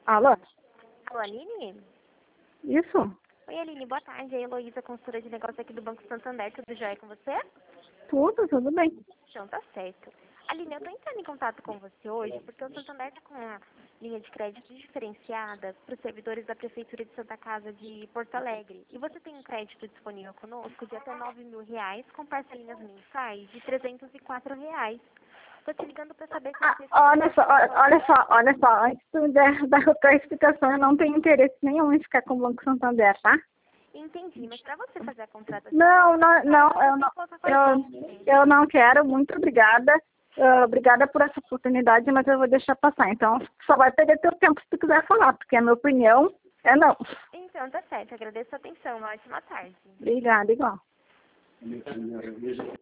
Alô? Alô, Aline? Isso? Oi, Aline, boa tarde. É a Heloísa, consultora de negócio aqui do Banco Santander. Tudo jóia com você? Tudo bem. Então, tá certo. Aline, eu tô entrando em contato com você hoje porque o Santander tá com uma linha de crédito diferenciada para os servidores da Prefeitura de Santa Casa de Porto Alegre. E você tem um crédito disponível conosco de até R$ 9.000 com parcelinhas mensais de R$ 304. Tô te ligando para saber se você... Olha só, antes de dar outra explicação, eu não tenho interesse nenhum em ficar com o Banco Santander, tá? Entendi, mas para você fazer a contratação... Eu não quero, muito obrigada. Obrigada por essa oportunidade, mas eu vou deixar passar. Então, só vai perder teu tempo se tu quiser falar, porque a minha opinião é não. Então, tá certo. Agradeço a atenção. Uma ótima tarde. Obrigada, igual.